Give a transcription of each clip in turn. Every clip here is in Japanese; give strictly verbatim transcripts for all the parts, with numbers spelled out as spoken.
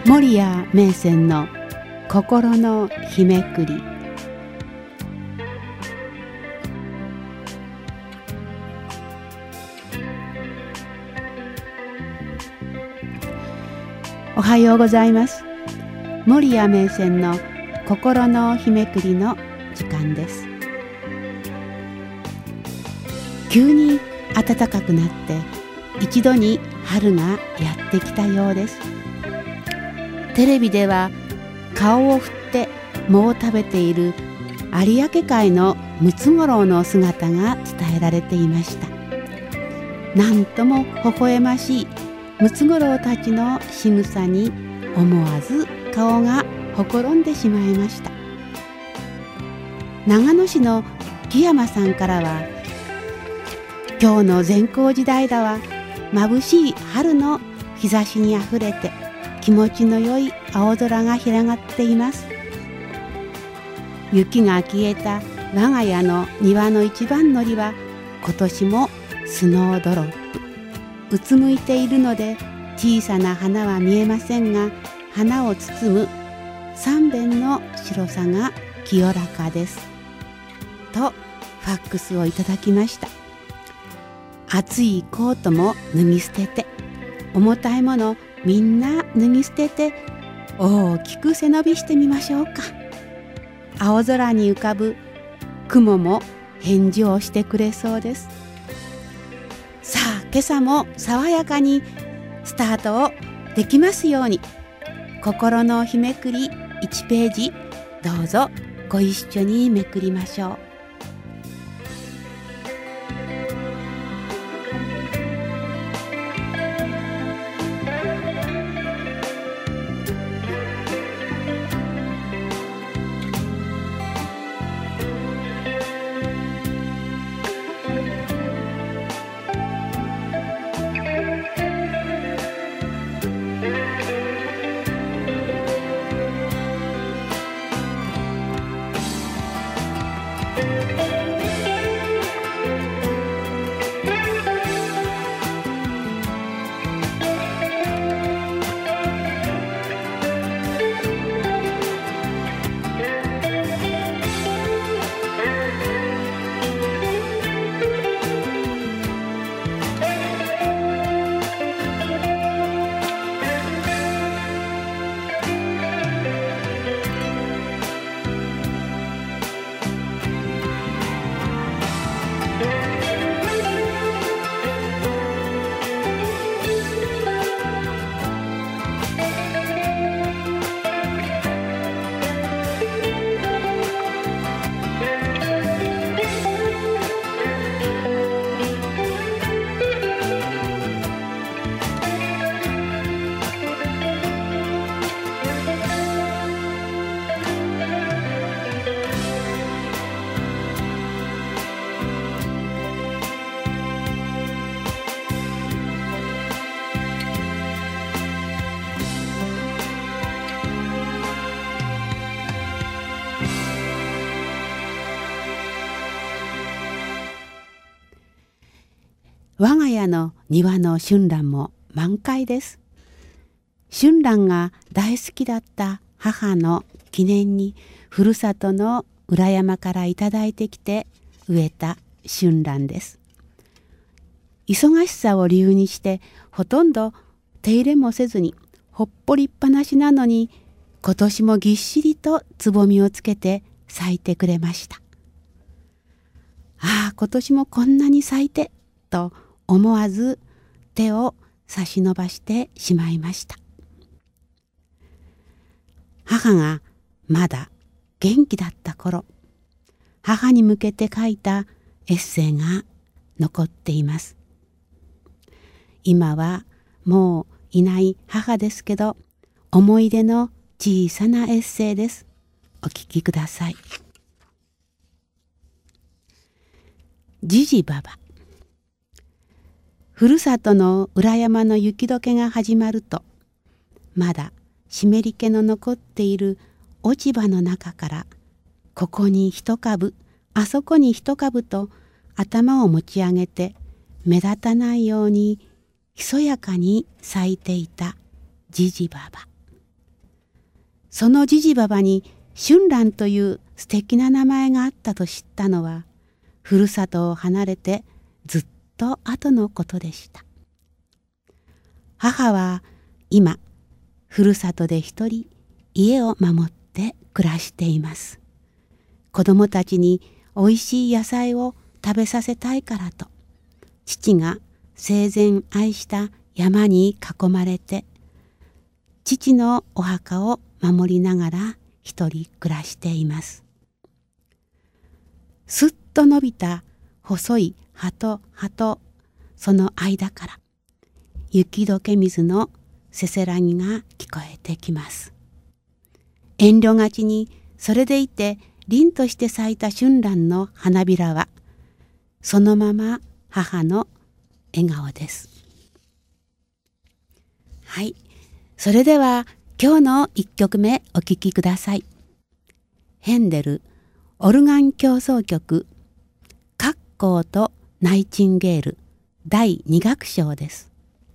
守谷銘仙の心の日めくり。おはようございます。守谷銘仙の心の日めくりの時間です。急に暖かくなって一度に春がやってきたようです。テレビでは顔を振って藻を食べている有明海のムツゴロウの姿が伝えられていました。なんとも微笑ましいムツゴロウたちの仕草に思わず顔がほころんでしまいました。長野市の木山さんからは、今日の善光寺平は眩しい春の日差しにあふれて気持ちの良い青空が広がっています。雪が消えた我が家の庭の一番乗りは今年もスノードロップ。うつむいているので小さな花は見えませんが、花を包む三辺の白さが清らかです。とファックスをいただきました。暑いコートも脱ぎ捨てて、重たいものみんな脱ぎ捨てて、大きく背伸びしてみましょうか。青空に浮かぶ雲も返事をしてくれそうです。さあ、今朝も爽やかにスタートをできますように。心の日めくりいちページ、どうぞご一緒にめくりましょう。我が家の庭の春蘭も満開です。春蘭が大好きだった母の記念に、ふるさとの裏山からいただいてきて植えた春蘭です。忙しさを理由にしてほとんど手入れもせずにほっぽりっぱなしなのに、今年もぎっしりとつぼみをつけて咲いてくれました。ああ、今年もこんなに咲いてと思わず手を差し伸ばしてしまいました。母がまだ元気だった頃、母に向けて書いたエッセイが残っています。今はもういない母ですけど、思い出の小さなエッセイです。お聞きください。じじばば。ふるさとの裏山の雪解けが始まると、まだ湿り気の残っている落ち葉の中から、ここに一株、あそこに一株と頭を持ち上げて、目立たないようにひそやかに咲いていたじじばば。 そのじじばばに春蘭という素敵な名前があったと知ったのは、ふるさとを離れてずっと後のことでした。母は今、ふるさとで一人家を守って暮らしています。子供たちにおいしい野菜を食べさせたいからと、父が生前愛した山に囲まれて、父のお墓を守りながら一人暮らしています。すっと伸びた細い葉と葉とその間から、雪解け水のせせらぎが聞こえてきます。遠慮がちにそれでいて凛として咲いた春蘭の花びらは、そのまま母の笑顔です。はい、それでは今日の一曲目お聴きください。ヘンデルオルガン協奏曲カッコーとナイチンゲールだいに楽章です。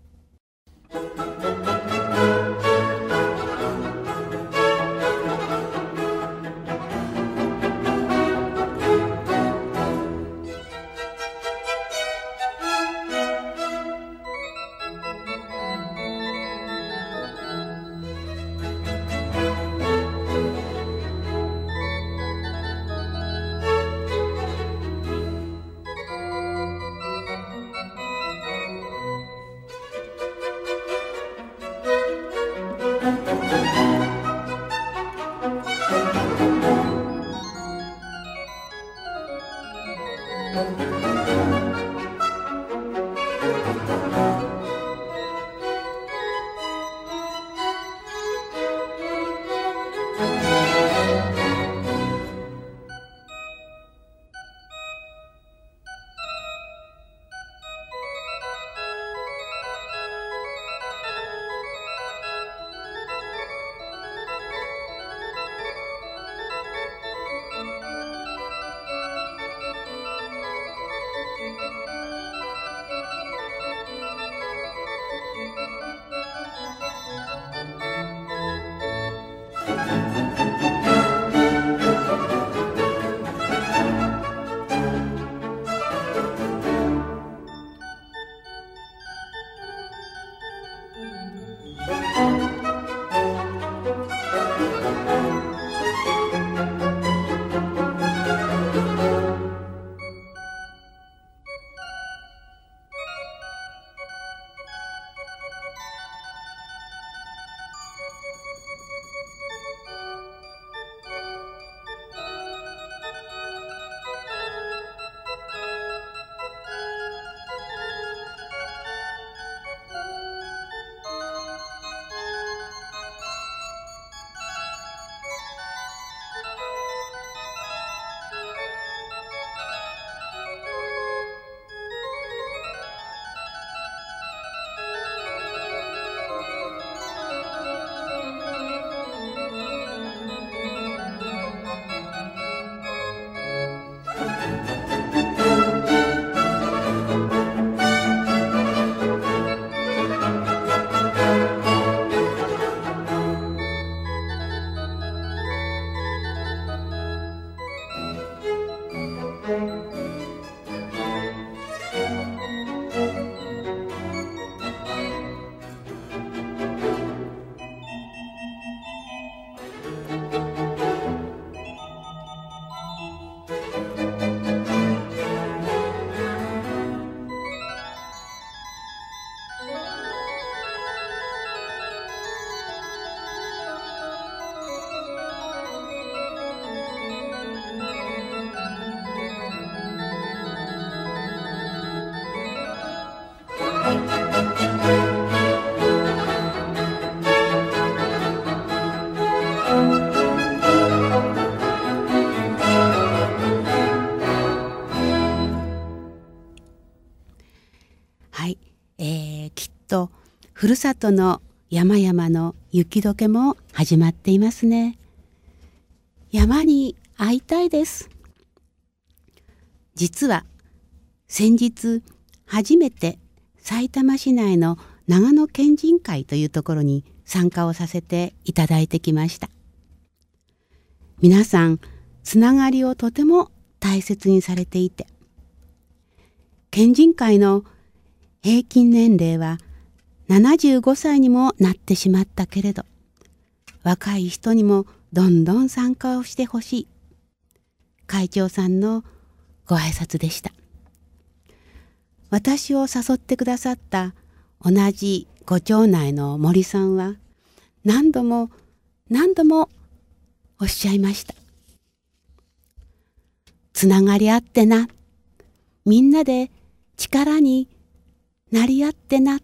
はい、えー、きっとふるさとの山々の雪解けも始まっていますね。山に会いたいです。実は先日初めてさいたま市内の長野県人会というところに参加をさせていただいてきました。 皆さんつながりをとても大切にされていて、県人会の平均年齢はななじゅうごさいにもなってしまったけれど、若い人にもどんどん参加をしてほしい、会長さんのご挨拶でした。私を誘ってくださった同じご町内の森さんは何度も何度もおっしゃいました。つながりあってな、みんなで力になり合ってな。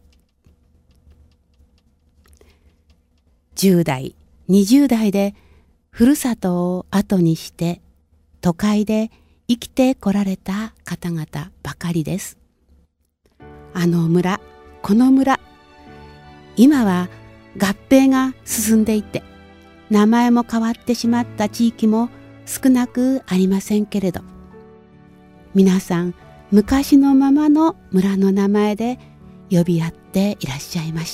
じゅう代、にじゅう代でふるさとを後にして都会で生きてこられた方々ばかりです。あの村、この村、今は合併が進んでいて名前も変わってしまった地域も少なくありませんけれど、皆さん昔のままの村の名前で呼び合っていらっしゃいました。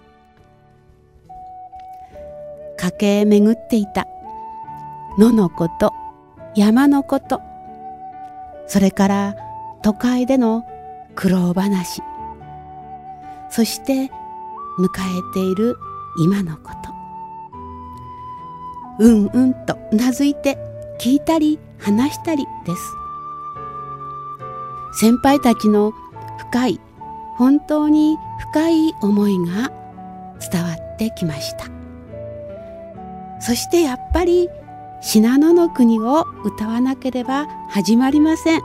駆け巡っていた野のこと、山のこと、それから都会での苦労話、そして迎えている今のこと、うんうんとうなずいて聞いたり話したりです。先輩たちの深い、本当に深い思いが伝わってきました。そしてやっぱり信濃の国を歌わなければ始まりません。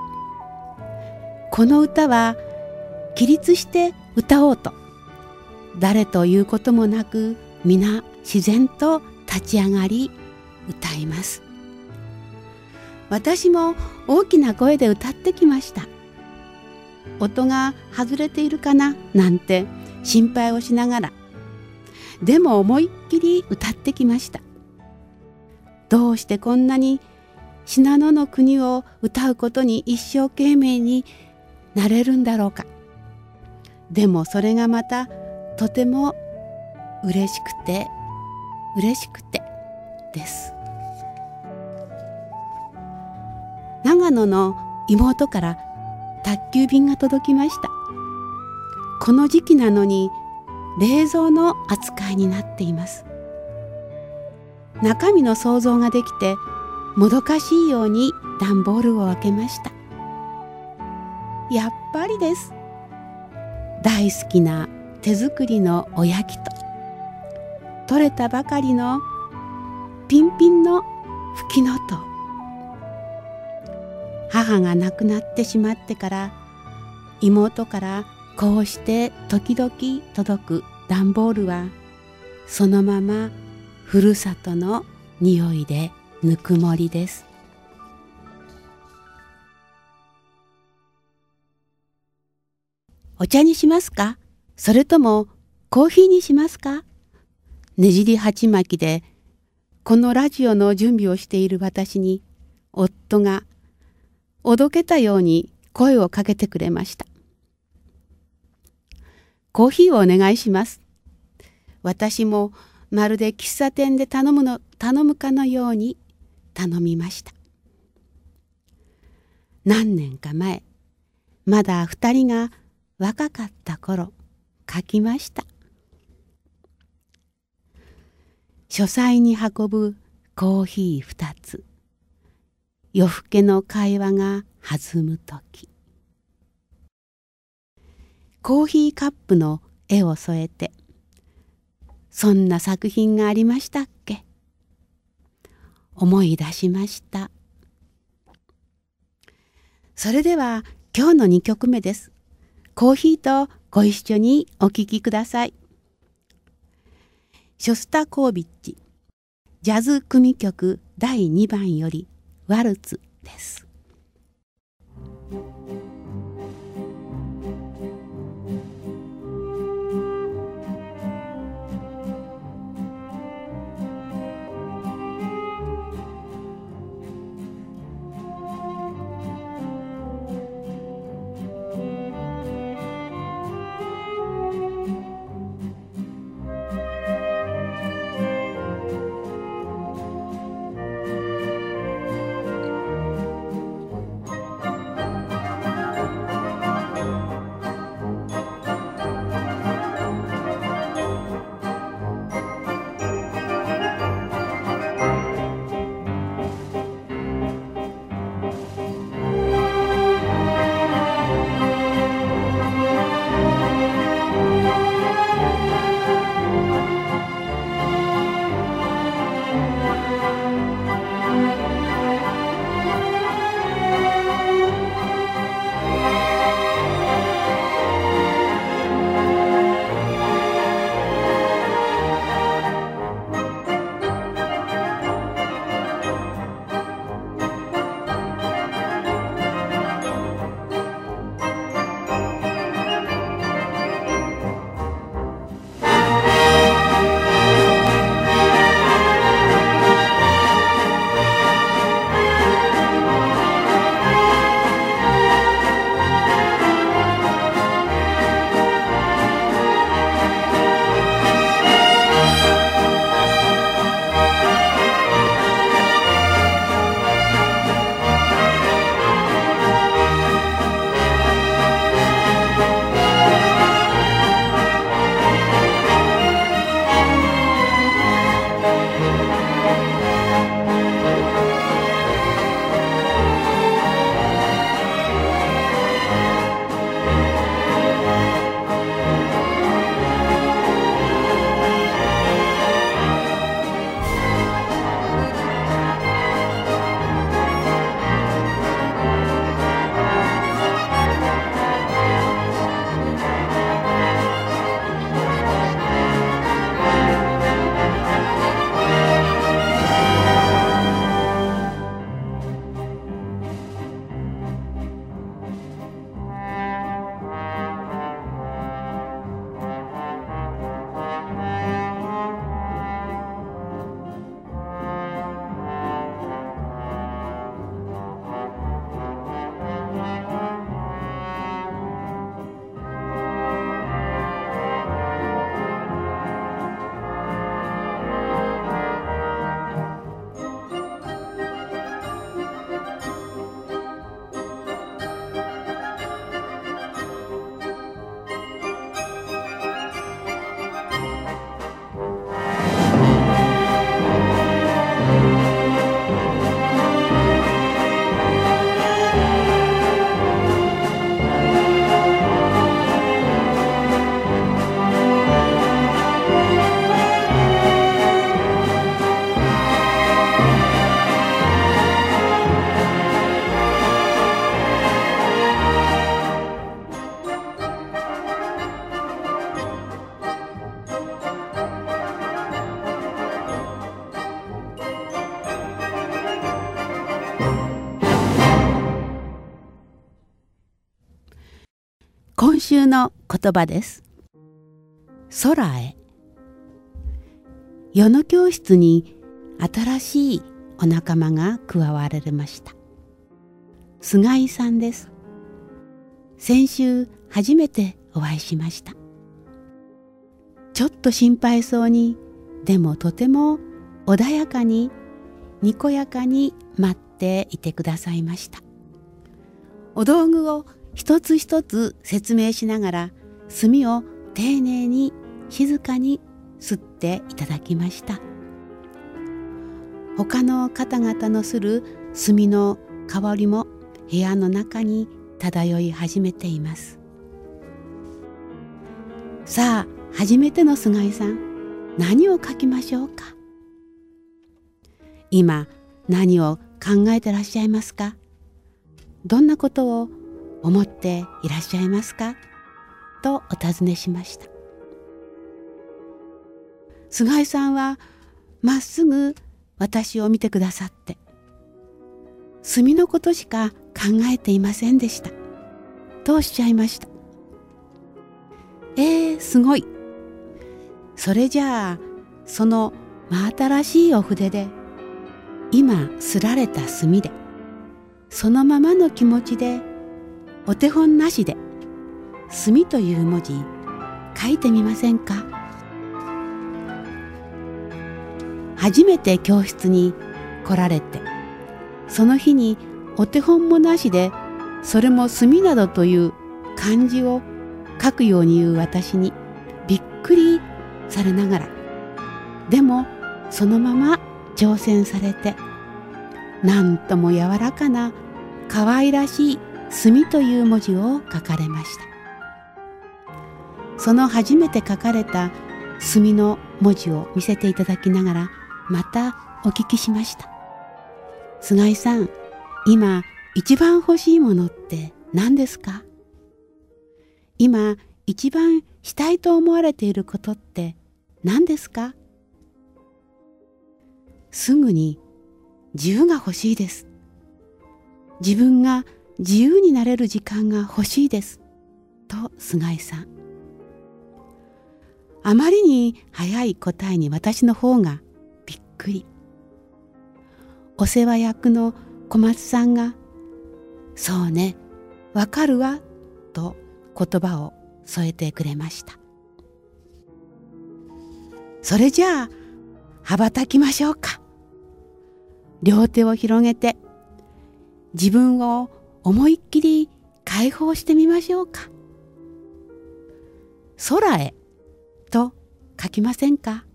この歌は起立して歌おうと、誰ということもなく皆自然と立ち上がり歌います。私も大きな声で歌ってきました。音が外れているかななんて心配をしながら、でも思いっきり歌ってきました。どうしてこんなに信濃の国を歌うことに一生懸命になれるんだろうか。でもそれがまたとても嬉しくて嬉しくてです。長野の妹から宅急便が届きました。この時期なのに冷蔵の扱いになっています。中身の想像ができてもどかしいように段ボールを開けました。やっぱりです。大好きな手作りのおやきと取れたばかりのピンピンのフキノトウ。母が亡くなってしまってから妹からこうして時々届く段ボールはそのままふるさとの匂いでぬくもりです。お茶にしますか？それともコーヒーにしますか？ねじり鉢巻きでこのラジオの準備をしている私に夫がおどけたように声をかけてくれました。コーヒーをお願いします。私もまるで喫茶店で頼むの頼むかのように頼みました。何年か前、まだ二人が若かった頃書きました。書斎に運ぶコーヒー二つ、夜更けの会話が弾むとき。コーヒーカップの絵を添えて、そんな作品がありましたっけ？思い出しました。それでは今日のにきょくめです。コーヒーとご一緒にお聴きください。ショスタコービッチジャズ組曲だいにばんよりワルツです。 週の言葉です。空へ。夜の教室に新しいお仲間が加わられました。菅井さんです。先週初めてお会いしました。ちょっと心配そうに、でもとても穏やかににこやかに待っていてくださいました。お道具を一つ一つ説明しながら、炭を丁寧に静かに吸っていただきました。他の方々のする炭の香りも部屋の中に漂い始めています。さあ、初めての菅井さん、何を書きましょうか。今何を考えてらっしゃいますか。どんなことを思っていらっしゃいますかとお尋ねしました。菅井さんはまっすぐ私を見てくださって、炭のことしか考えていませんでしたとおっしゃいました。えー、すごい。それじゃあその真新しいお筆で、今すられた炭で、そのままの気持ちで、お手本なしで炭という文字書いてみませんか。初めて教室に来られて、その日にお手本もなしで、それも炭などという漢字を書くように言う私にびっくりされながら、でもそのまま挑戦されて、なんとも柔らかな可愛らしい炭という文字を書かれました。その初めて書かれた炭の文字を見せていただきながら、またお聞きしました。菅井さん、今一番欲しいものって何ですか。今一番したいと思われていることって何ですか。すぐに自由が欲しいです。自分が自由になれる時間が欲しいですと菅井さん。あまりに早い答えに私の方がびっくり。お世話役の小松さんが、そうね、わかるわと言葉を添えてくれました。それじゃあ羽ばたきましょうか。両手を広げて自分を思いっきり解放してみましょうか。空へと書きませんか。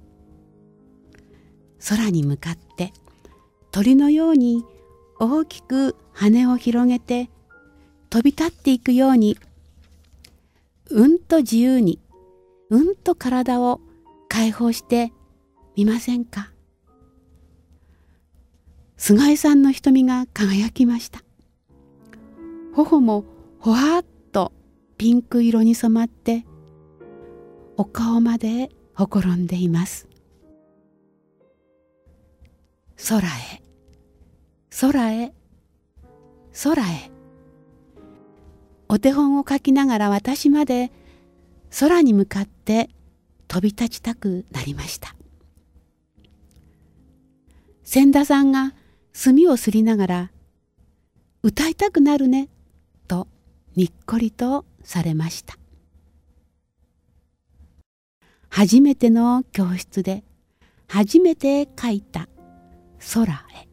空に向かって鳥のように大きく羽を広げて飛び立っていくように、うんと自由に、うんと体を解放してみませんか。菅井さんの瞳が輝きました。頬もほわっとピンク色に染まって、お顔までほころんでいます。空へ、空へ、空へ。お手本を書きながら、私まで空に向かって飛び立ちたくなりました。千田さんが炭をすりながら、歌いたくなるねとにっこりとされました。初めての教室で初めて書いた空へ。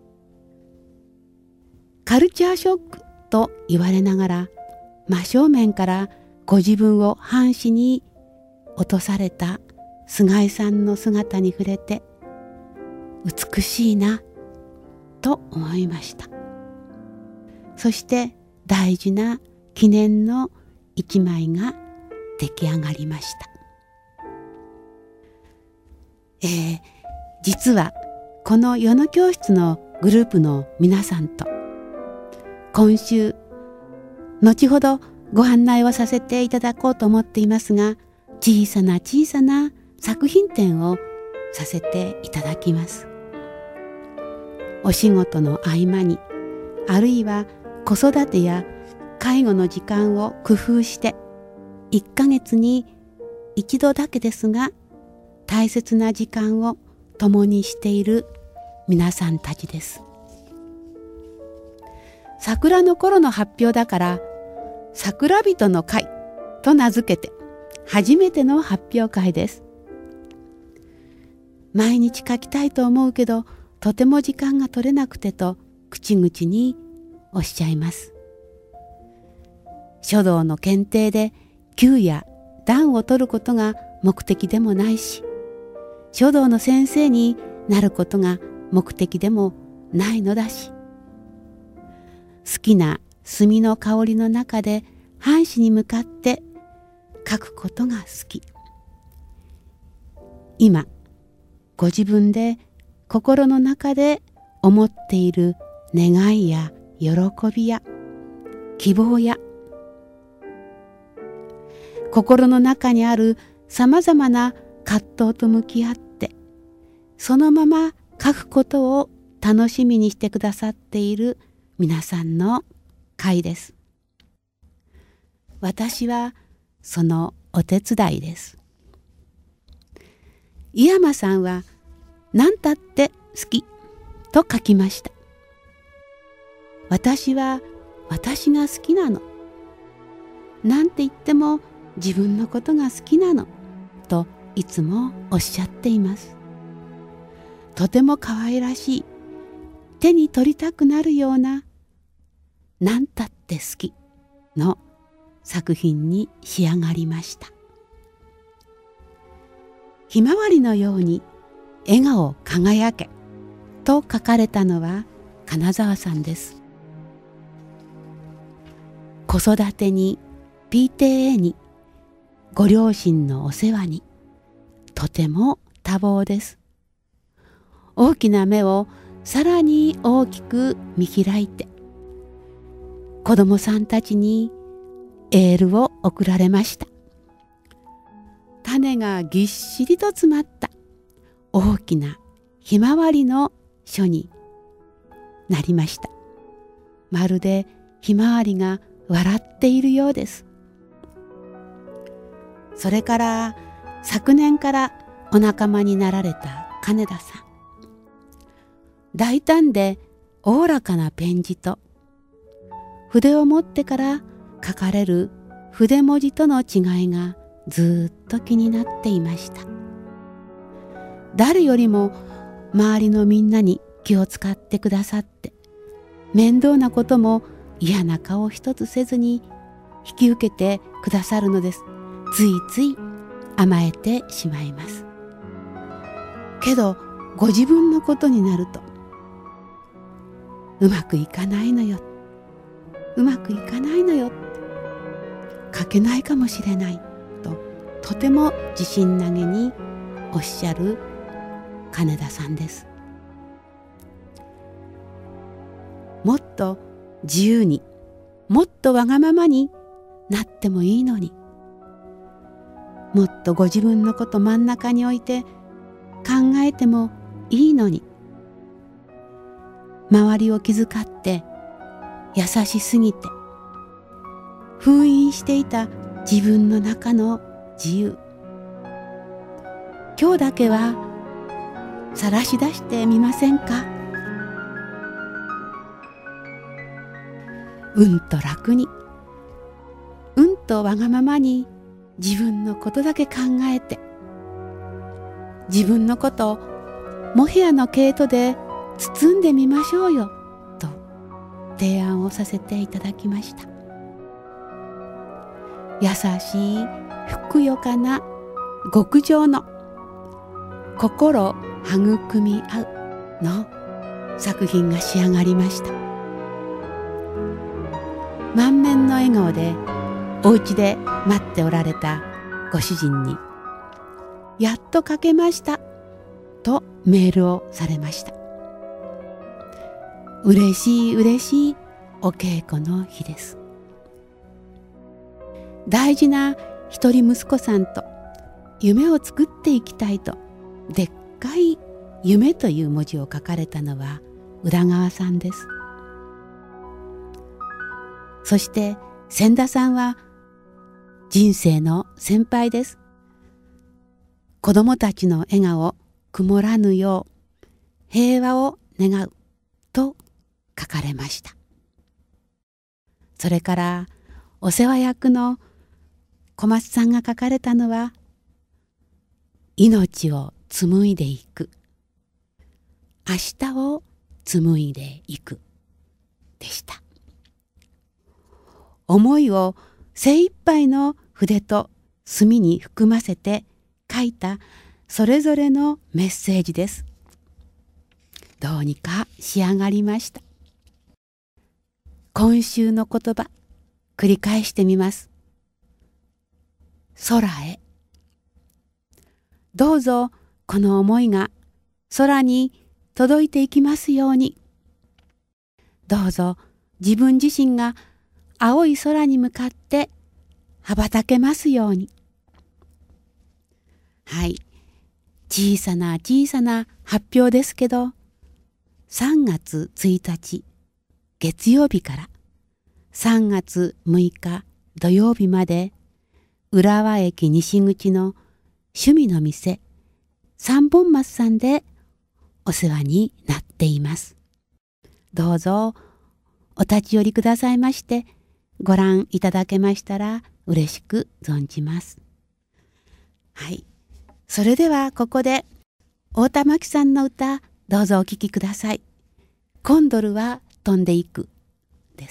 カルチャーショックと言われながら、真正面からご自分を半紙に落とされた菅井さんの姿に触れて、美しいなと思いました。そして大事な記念の一枚が出来上がりました。えー、実はこの夜の教室のグループの皆さんと、今週後ほどご案内をさせていただこうと思っていますが、小さな小さな作品展をさせていただきます。お仕事の合間に、あるいは子育てや介護の時間を工夫して、 いっかげつに一度だけですが大切な時間を共にしている皆さんたちです。桜の頃の発表だから桜人の会と名付けて初めての発表会です。毎日書きたいと思うけどとても時間が取れなくてと口々におっしゃいます。書道の検定で級や段を取ることが目的でもないし、書道の先生になることが目的でもないのだし、好きな墨の香りの中で半紙に向かって書くことが好き。今ご自分で心の中で思っている願いや喜びや希望や心の中にあるさまざまな葛藤と向き合ってそのまま書くことを楽しみにしてくださっている皆さんの会です。私はそのお手伝いです。井山さんは何たって好きと書きました。私は私が好きなの。なんて言っても自分のことが好きなのといつもおっしゃっています。とても可愛らしい、手に取りたくなるようななんたって好きの作品に仕上がりました。ひまわりのように笑顔輝けと書かれたのは金沢さんです。子育てに ピーティーエー にご両親のお世話にとても多忙です。大きな目をさらに大きく見開いて子供さんたちにエールを送られました。種がぎっしりと詰まった大きなひまわりの書になりました。まるでひまわりが笑っているようです。それから昨年からお仲間になられた金田さん。大胆でおおらかなペン字と筆を持ってから書かれる筆文字との違いがずっと気になっていました。誰よりも周りのみんなに気を使ってくださって面倒なことも嫌な顔一つせずに引き受けてくださるのです。ついつい甘えてしまいます。けどご自分のことになるとうまくいかないのよ、うまくいかないのよって書けないかもしれないととても自信投げにおっしゃる金田さんです。もっと自由にもっとわがままになってもいいのに、もっとご自分のこと真ん中に置いて考えてもいいのに、周りを気遣って優しすぎて封印していた自分の中の自由、今日だけは晒し出してみませんか。うんと楽に、うんとわがままに自分のことだけ考えて、自分のことをモヘアの毛糸で包んでみましょうよと提案をさせていただきました。優しいふくよかな極上の心育み合うの作品が仕上がりました。満面の笑顔でお家で待っておられたご主人に「やっと書けました」とメールをされました。嬉しい嬉しいお稽古の日です。大事な一人息子さんと夢を作っていきたいとでっかい夢という文字を書かれたのは宇田川さんです。そして千田さんは人生の先輩です。子供たちの笑顔曇らぬよう平和を願うと書かれました。それからお世話役の小松さんが書かれたのは、命を紡いでいく、明日を紡いでいくでした。思いを精一杯の筆と墨に含ませて書いたそれぞれのメッセージです。どうにか仕上がりました。今週の言葉、繰り返してみます。空へ。どうぞこの思いが空に届いていきますように。どうぞ自分自身が青い空に向かって羽ばたけますように。はい、小さな小さな発表ですけど、さんがつついたち月曜日からさんがつむいか土曜日まで、浦和駅西口の趣味の店三本松さんでお世話になっています。どうぞお立ち寄りくださいましてご覧いただけましたら嬉しく存じます。はい、それではここで太田真紀さんの歌、どうぞお聴きください。コンドルは飛んでいくです。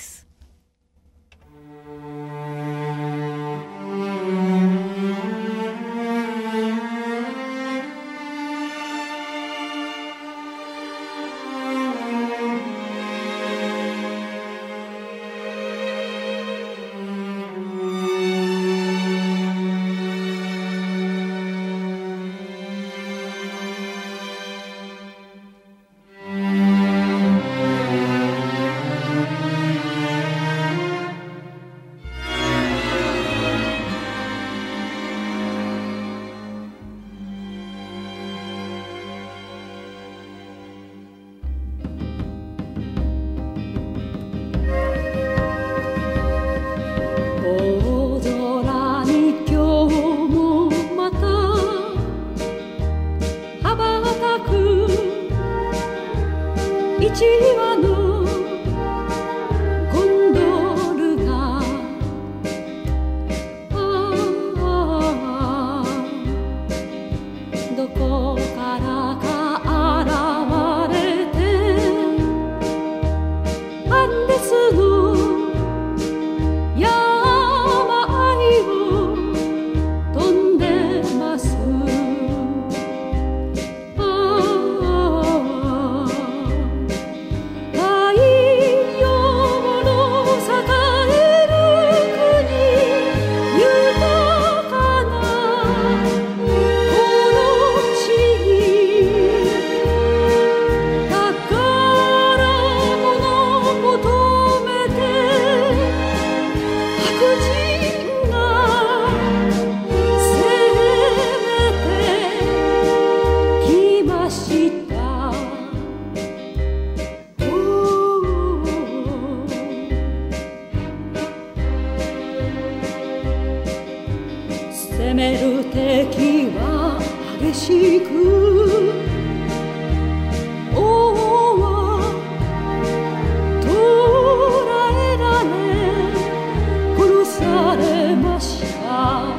一羽のコンドルがああどこからか現れてアンデスの山あいを飛んでます攻める敵は激しく王は捕らえられ殺されました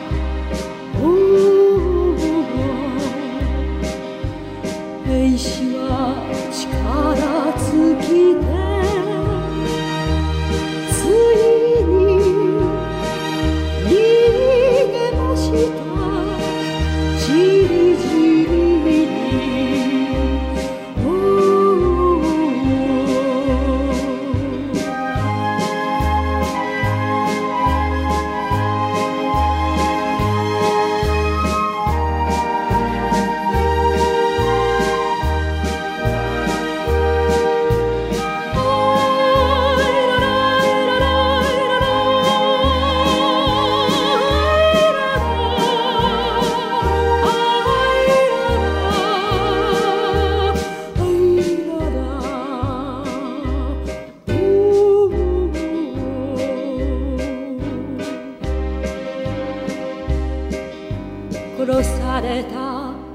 兵士は力尽きてついにじりじり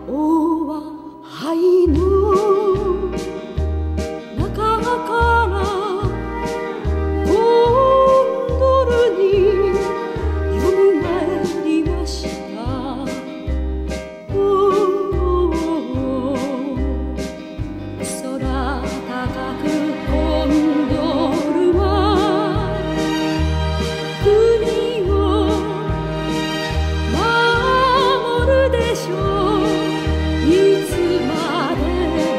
おは灰の中からコンドルによみがえりました。お空高くコンドルは国を守るでしょう。いつまで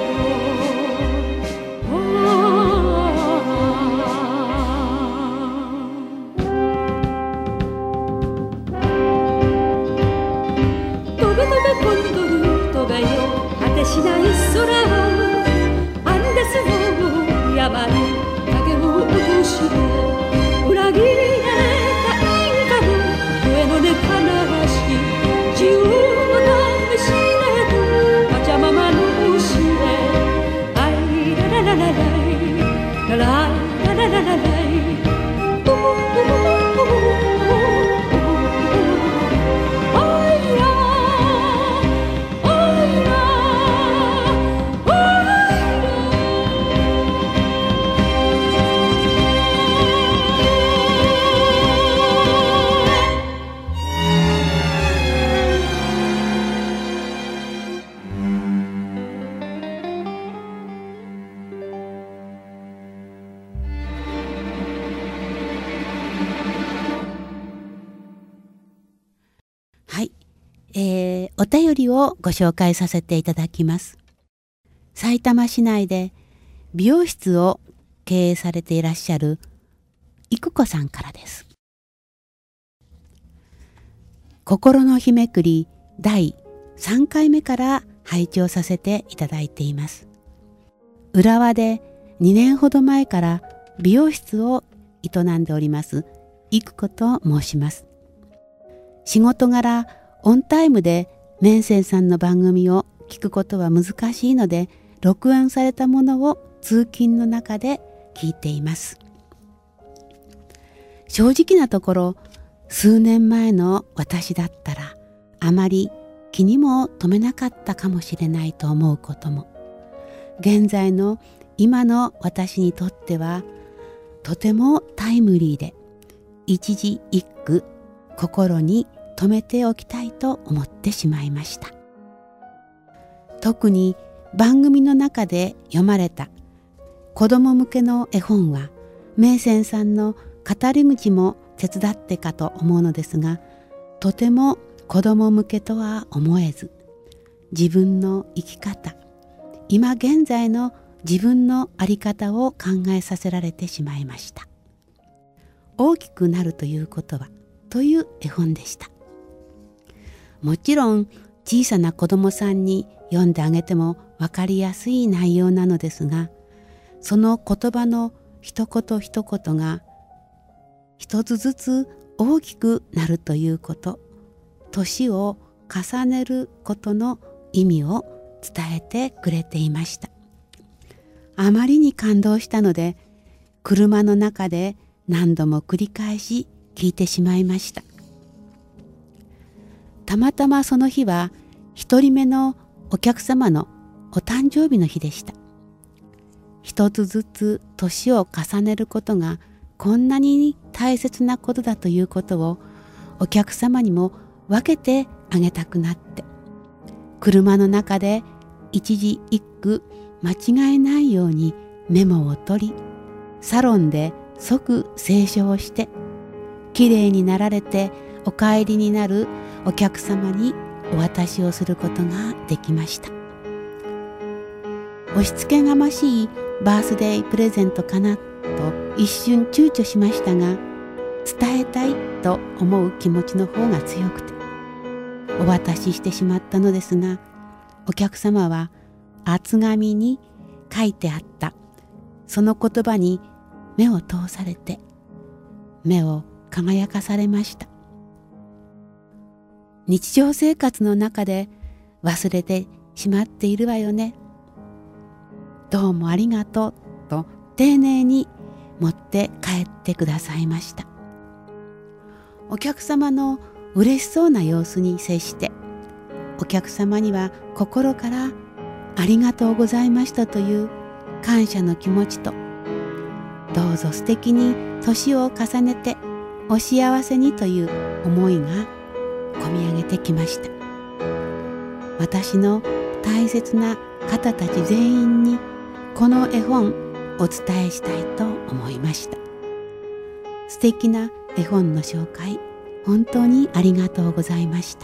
飛べ飛べコンドル飛べよ果てしない空をアンデスの山に影を落として裏切られたインカの声の音悲しき自由の試しでわちゃままの教えあいらららららいらららららららいはい、えー、お便りをご紹介させていただきます。さいたま市内で美容室を経営されていらっしゃる育子さんからです。心の日めくりだいさんかいめから拝聴させていただいています。浦和でにねんほど前から美容室を営んでおります育子と申します。仕事柄オンタイムでメンセンさんの番組を聞くことは難しいので、録音されたものを通勤の中で聞いています。正直なところ、数年前の私だったらあまり気にも留めなかったかもしれないと思うことも、現在の今の私にとってはとてもタイムリーで、一字一句心に留めておきたいと思ってしまいました。特に番組の中で読まれた子供向けの絵本は、メイセンさんの語り口も手伝ってかと思うのですが、とても子供向けとは思えず、自分の生き方、今現在の自分の在り方を考えさせられてしまいました。大きくなるということはという絵本でした。もちろん小さな子供さんに読んであげても分かりやすい内容なのですが、その言葉の一言一言が一つずつ大きくなるということ、年を重ねることの意味を伝えてくれていました。あまりに感動したので、車の中で何度も繰り返し聞いてしまいました。たまたまその日は一人目のお客様のお誕生日の日でした。一つずつ年を重ねることがこんなに大切なことだということをお客様にも分けてあげたくなって、車の中で一字一句間違えないようにメモを取り、サロンで即清書をして、きれいになられてお帰りになるお客様にお渡しをすることができました。押し付けがましいバースデープレゼントかなと一瞬躊躇しましたが、伝えたいと思う気持ちの方が強くてお渡ししてしまったのですが、お客様は厚紙に書いてあったその言葉に目を通されて、目を輝かされました。日常生活の中で忘れてしまっているわよね。どうもありがとうと丁寧に持って帰ってくださいました。お客様の嬉しそうな様子に接して、 お客様には心からありがとうございましたという感謝の気持ちと、どうぞ素敵に年を重ねてお幸せにという思いがこみ上げてきました。私の大切な方たち全員にこの絵本お伝えしたいと思いました。素敵な絵本の紹介、本当にありがとうございました。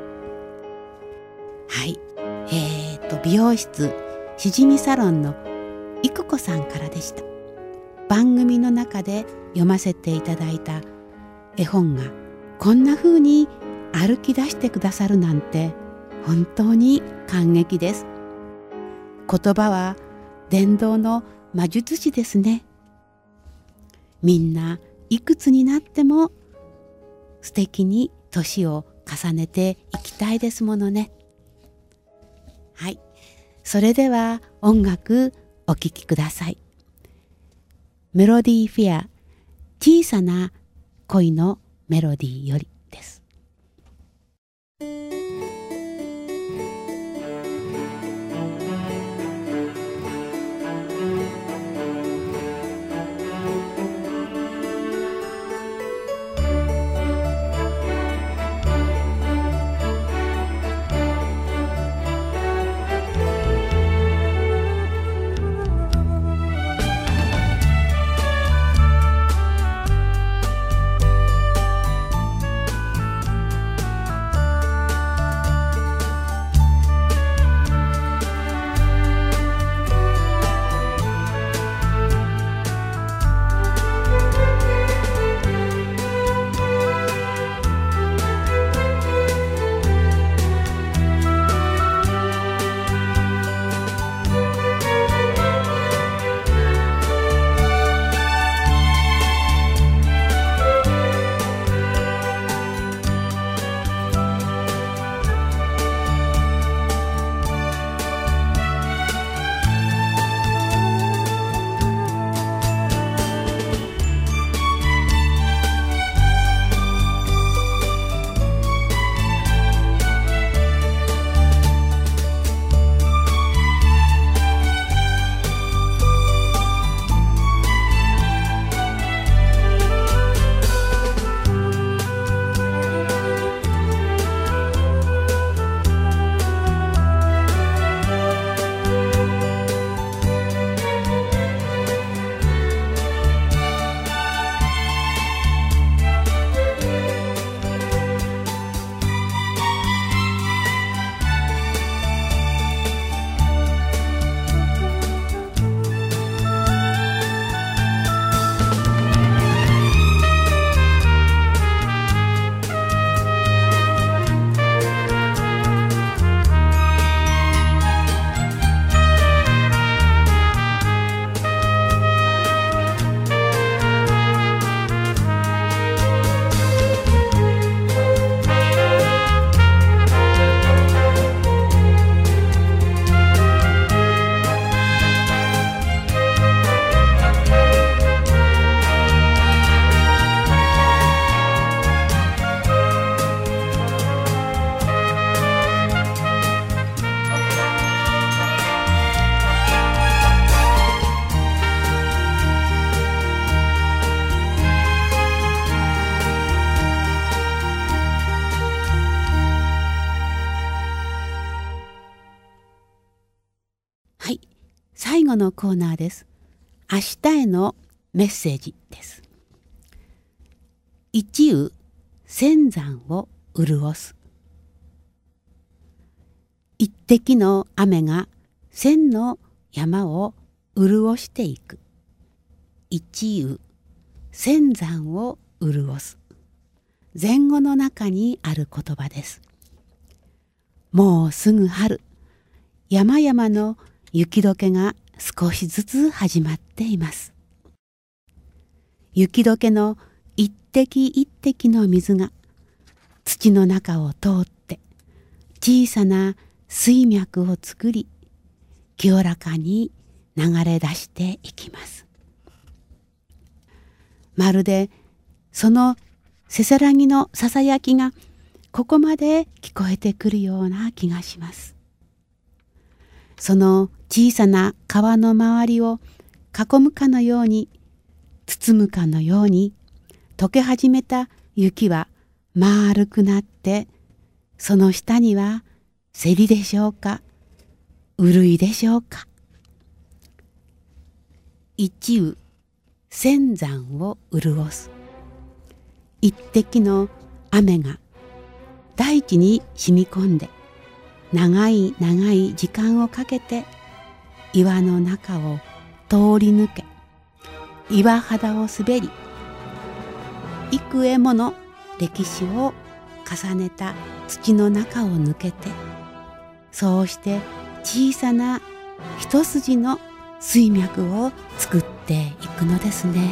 はい、えーと美容室しじみサロンのいくこさんからでした。番組の中で読ませていただいた絵本がこんな風に歩き出してくださるなんて本当に感激です。言葉は伝道の魔術師ですね。みんないくつになっても素敵に年を重ねていきたいですものね。はい、それでは音楽お聴きください。メロディーフェア、小さな恋のメロディーよりです。最後のコーナーです。明日へのメッセージです。一雨千山を潤す。一滴の雨が千の山を潤していく。一雨千山を潤す。前後の中にある言葉です。もうすぐ春、山々の雪解けが少しずつ始まっています。雪解けの一滴一滴の水が土の中を通って小さな水脈を作り、清らかに流れ出していきます。まるでそのせせらぎのささやきがここまで聞こえてくるような気がします。その小さな川の周りを囲むかのように、包むかのように、溶け始めた雪は丸くなって、その下にはせりでしょうか、うるいでしょうか。一雨千山を潤す。一滴の雨が大地に染み込んで、長い長い時間をかけて岩の中を通り抜け、岩肌を滑り、幾重もの歴史を重ねた土の中を抜けて、そうして小さな一筋の水脈を作っていくのですね。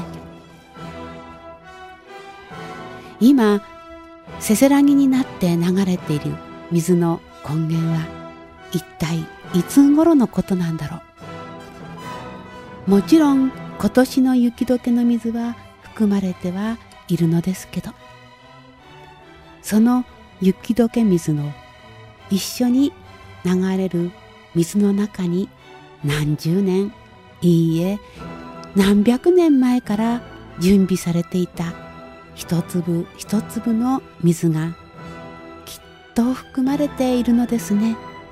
今せせらぎになって流れている水の根源は一体いつ頃のことなんだろう。もちろん今年の雪解けの水は含まれてはいるのですけど、その雪解け水の一緒に流れる水の中に何十年、いいえ何百年前から準備されていた一粒一粒の水がきっと含まれているのですね。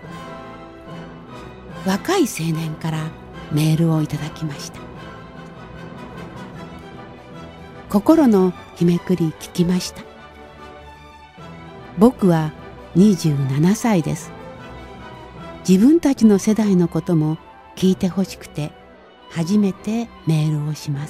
若い青年からメールをいただきました。心の日めくり聞きました。僕はにじゅうななさいです。自分たちの世代のことも聞いてほしくて初めてメールをします。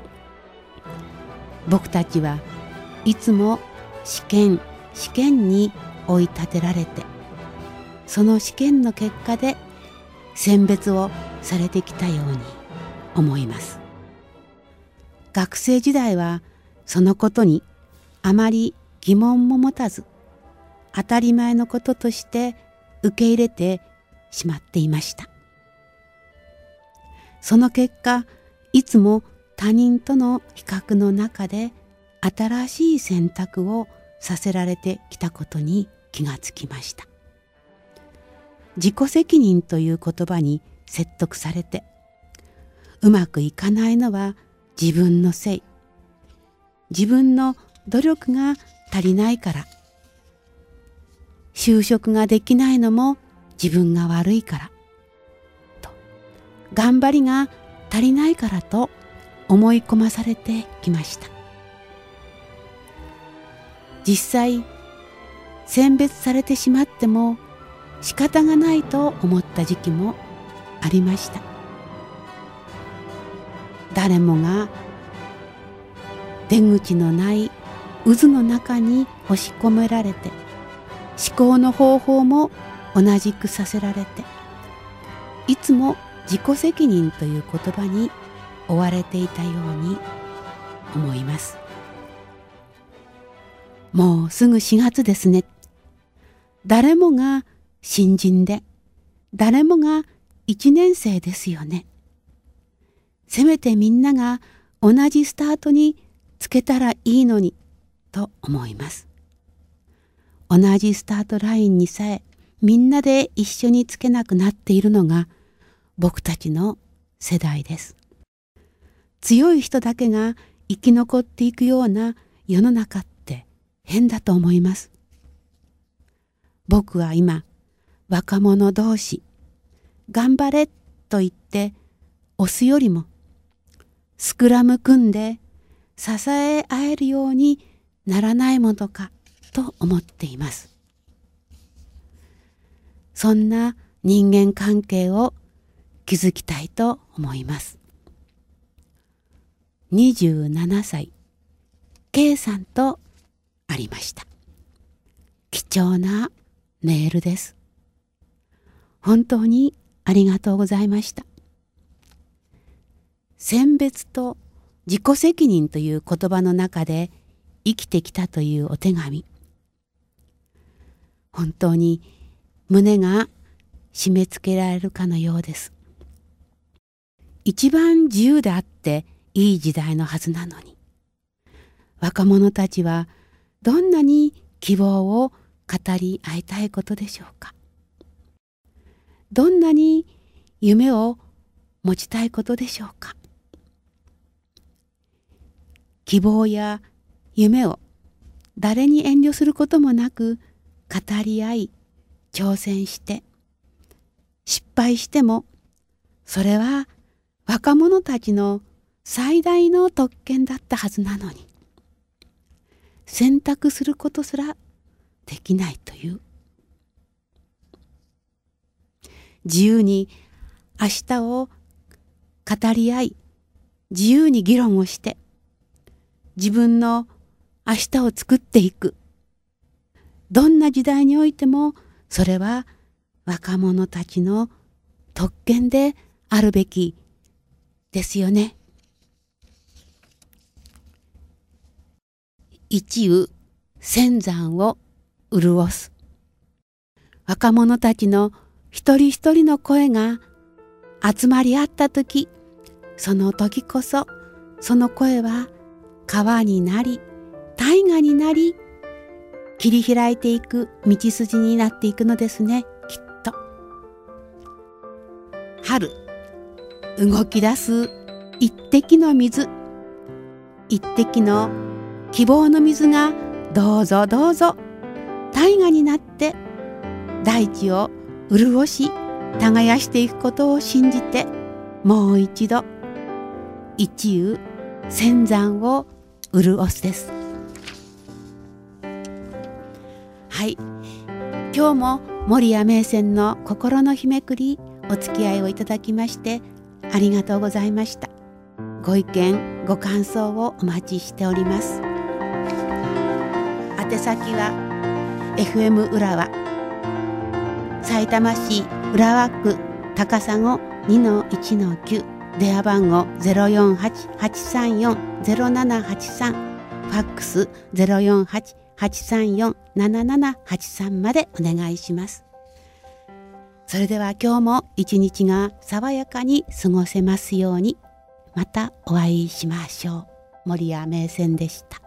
僕たちはいつも試験試験に追い立てられて、その試験の結果で選別をされてきたように思います。学生時代はそのことにあまり疑問も持たず、当たり前のこととして受け入れてしまっていました。その結果、いつも他人との比較の中で新しい選択をさせられてきたことに気がつきました。自己責任という言葉に説得されて、うまくいかないのは自分のせい、自分の努力が足りないから、就職ができないのも自分が悪いからと、頑張りが足りないからと思い込まされてきました。実際選別されてしまっても仕方がないと思った時期もありました。誰もが出口のない渦の中に押し込められて、思考の方法も同じくさせられて、いつも自己責任という言葉に追われていたように思います。もうすぐしがつですね。誰もが新人で、誰もがいちねん生ですよね。せめてみんなが同じスタートにつけたらいいのにと思います。同じスタートラインにさえみんなで一緒につけなくなっているのが僕たちの世代です。強い人だけが生き残っていくような世の中って変だと思います。僕は今、若者同士、頑張れと言って押すよりも、スクラム組んで支え合えるようにならないものかと思っています。そんな人間関係を築きたいと思います。にじゅうななさい、K さんとありました。貴重なメールです。本当にありがとうございました。選別と自己責任という言葉の中で生きてきたというお手紙。本当に胸が締め付けられるかのようです。一番自由であっていい時代のはずなのに、若者たちはどんなに希望を語り合いたいことでしょうか。どんなに夢を持ちたいことでしょうか。希望や夢を誰に遠慮することもなく語り合い、挑戦して失敗しても、それは若者たちの最大の特権だったはずなのに、選択することすらできないという。自由に明日を語り合い、自由に議論をして、自分の明日を作っていく。どんな時代においても、それは若者たちの特権であるべきですよね。一雨千山を潤す。若者たちの一人一人の声が集まり合ったとき、その時こそその声は川になり、大河になり、切り開いていく道筋になっていくのですね、きっと。春、動き出す一滴の水、一滴の希望の水がどうぞどうぞ大河になって大地を潤し耕していくことを信じて、もう一度一雨千山を潤すです。はい、今日も守谷銘仙の心の日めくりお付き合いをいただきましてありがとうございました。ご意見ご感想をお待ちしております。宛先は エフエム 浦和、さいたま市浦和区高砂 にのいちのきゅう、電話番号 ゼロよんはち はちさんよん ゼロななはちさん、ファックス ゼロよんはち はちさんよん ななななはちさん までお願いします。それでは今日も一日が爽やかに過ごせますように。またお会いしましょう。守谷銘仙でした。